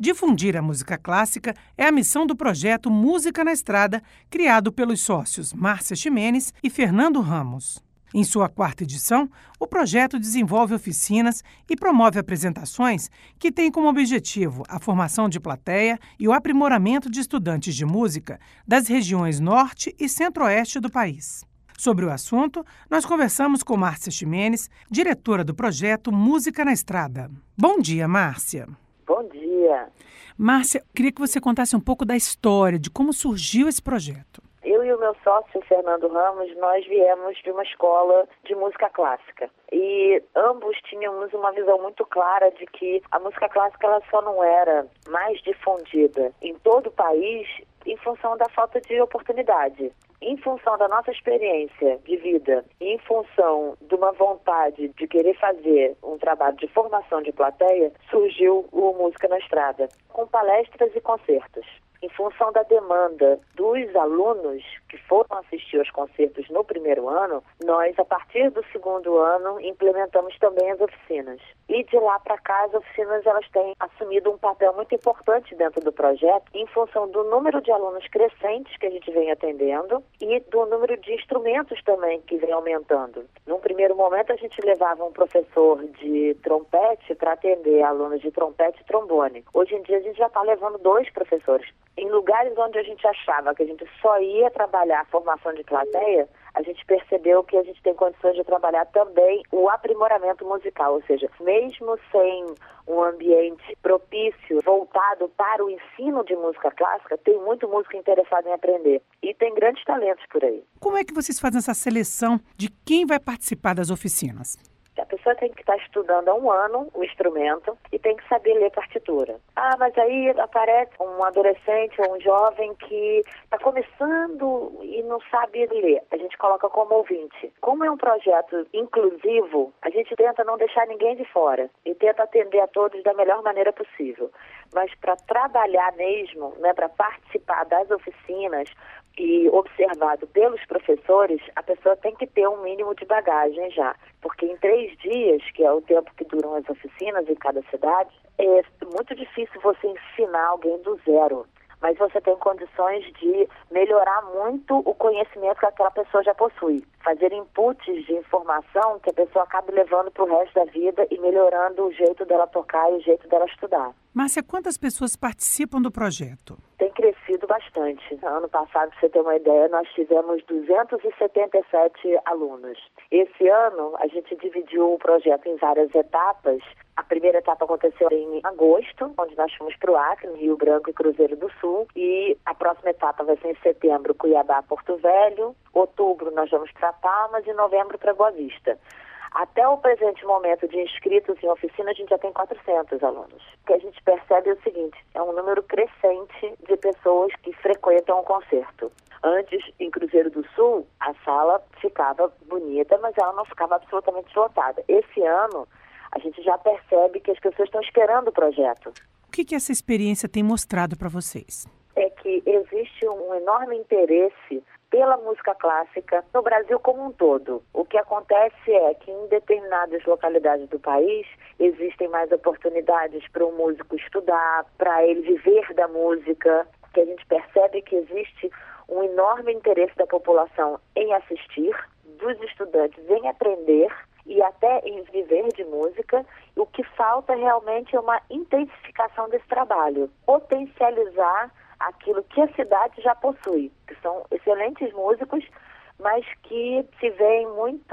Difundir a música clássica é a missão do projeto Música na Estrada, criado pelos sócios Márcia Ximenes e Fernando Ramos. Em sua 4ª edição, o projeto desenvolve oficinas e promove apresentações que têm como objetivo a formação de plateia e o aprimoramento de estudantes de música das regiões Norte e Centro-Oeste do país. Sobre o assunto, nós conversamos com Márcia Ximenes, diretora do projeto Música na Estrada. Bom dia, Márcia. Bom dia. Márcia, queria que você contasse um pouco da história, de como surgiu esse projeto. Eu e o meu sócio, Fernando Ramos, nós viemos de uma escola de música clássica. E ambos tínhamos uma visão muito clara de que a música clássica ela só não era mais difundida em todo o país em função da falta de oportunidade. Em função da nossa experiência de vida, em função de uma vontade de querer fazer um trabalho de formação de plateia, surgiu o Música na Estrada, com palestras e concertos. Em função da demanda dos alunos que foram assistir aos concertos no primeiro ano, nós, a partir do segundo ano, implementamos também as oficinas. E de lá para cá, as oficinas elas têm assumido um papel muito importante dentro do projeto, em função do número de alunos crescentes que a gente vem atendendo e do número de instrumentos também que vem aumentando. Num primeiro momento, a gente levava um professor de trompete para atender alunos de trompete e trombone. Hoje em dia, a gente já está levando 2 professores. Em lugares onde a gente achava que a gente só ia trabalhar a formação de plateia, a gente percebeu que a gente tem condições de trabalhar também o aprimoramento musical, ou seja, mesmo sem um ambiente propício, voltado para o ensino de música clássica, tem muito músico interessado em aprender. E tem grandes talentos por aí. Como é que vocês fazem essa seleção de quem vai participar das oficinas? A pessoa tem que estar estudando há 1 ano o instrumento e tem que saber ler partitura. Mas aí aparece um adolescente ou um jovem que está começando e não sabe ler. A gente coloca como ouvinte. Como é um projeto inclusivo, a gente tenta não deixar ninguém de fora e tenta atender a todos da melhor maneira possível. Mas para trabalhar mesmo, né, para participar das oficinas, e observado pelos professores, a pessoa tem que ter um mínimo de bagagem já. Porque em 3 dias, que é o tempo que duram as oficinas em cada cidade, é muito difícil você ensinar alguém do zero. Mas você tem condições de melhorar muito o conhecimento que aquela pessoa já possui. Fazer inputs de informação que a pessoa acabe levando para o resto da vida e melhorando o jeito dela tocar e o jeito dela estudar. Márcia, quantas pessoas participam do projeto? Tem crescido bastante. Ano passado, para você ter uma ideia, nós tivemos 277 alunos. Esse ano, a gente dividiu o projeto em várias etapas. A primeira etapa aconteceu em agosto, onde nós fomos para o Acre, no Rio Branco e Cruzeiro do Sul. E a próxima etapa vai ser em setembro, Cuiabá, Porto Velho. Outubro, nós vamos para Palmas e novembro para Boa Vista. Até o presente momento de inscritos em oficina, a gente já tem 400 alunos. O que a gente percebe é o seguinte, é um número crescente de pessoas que frequentam o concerto. Antes, em Cruzeiro do Sul, a sala ficava bonita, mas ela não ficava absolutamente lotada. Esse ano, a gente já percebe que as pessoas estão esperando o projeto. O que essa experiência tem mostrado para vocês? É que existe um enorme interesse pela música clássica no Brasil como um todo. O que acontece é que em determinadas localidades do país existem mais oportunidades para um músico estudar, para ele viver da música, que a gente percebe que existe um enorme interesse da população em assistir, dos estudantes em aprender e até em viver de música. O que falta realmente é uma intensificação desse trabalho, potencializar aquilo que a cidade já possui, que são excelentes músicos, mas que se veem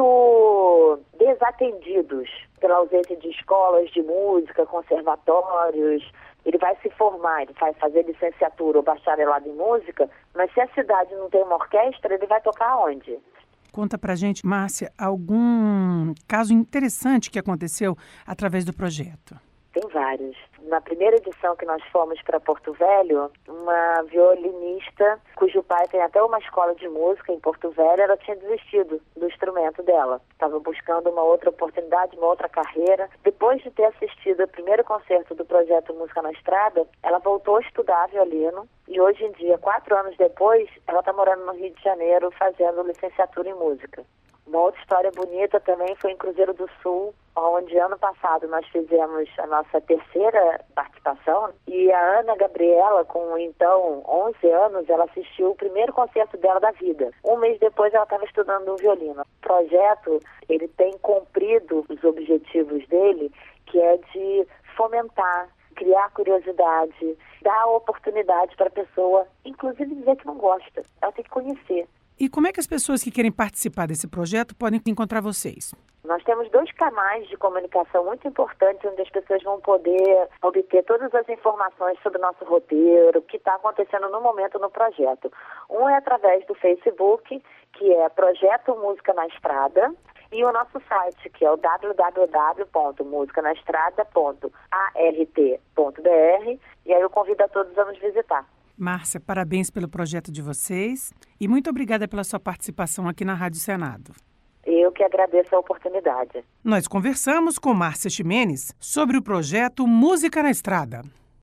muito desatendidos pela ausência de escolas de música, conservatórios. Ele vai se formar, ele vai fazer licenciatura ou bacharelado em música, mas se a cidade não tem uma orquestra, ele vai tocar onde? Conta pra gente, Márcia, algum caso interessante que aconteceu através do projeto. Tem vários. Na primeira edição que nós fomos para Porto Velho, uma violinista, cujo pai tem até uma escola de música em Porto Velho, ela tinha desistido do instrumento dela. Estava buscando uma outra oportunidade, uma outra carreira. Depois de ter assistido o primeiro concerto do projeto Música na Estrada, ela voltou a estudar violino e hoje em dia, 4 anos depois, ela está morando no Rio de Janeiro fazendo licenciatura em música. Uma outra história bonita também foi em Cruzeiro do Sul, onde ano passado nós fizemos a nossa terceira participação e a Ana Gabriela, com então 11 anos, ela assistiu o primeiro concerto dela da vida. Um mês depois ela estava estudando violino. O projeto, ele tem cumprido os objetivos dele, que é de fomentar, criar curiosidade, dar oportunidade para a pessoa, inclusive dizer que não gosta. Ela tem que conhecer. E como é que as pessoas que querem participar desse projeto podem encontrar vocês? Nós temos 2 canais de comunicação muito importantes, onde as pessoas vão poder obter todas as informações sobre o nosso roteiro, o que está acontecendo no momento no projeto. Um é através do Facebook, que é Projeto Música na Estrada, e o nosso site, que é o www.musicanaestrada.art.br, e aí eu convido a todos a nos visitar. Márcia, parabéns pelo projeto de vocês e muito obrigada pela sua participação aqui na Rádio Senado. Eu que agradeço a oportunidade. Nós conversamos com Márcia Ximenes sobre o projeto Música na Estrada.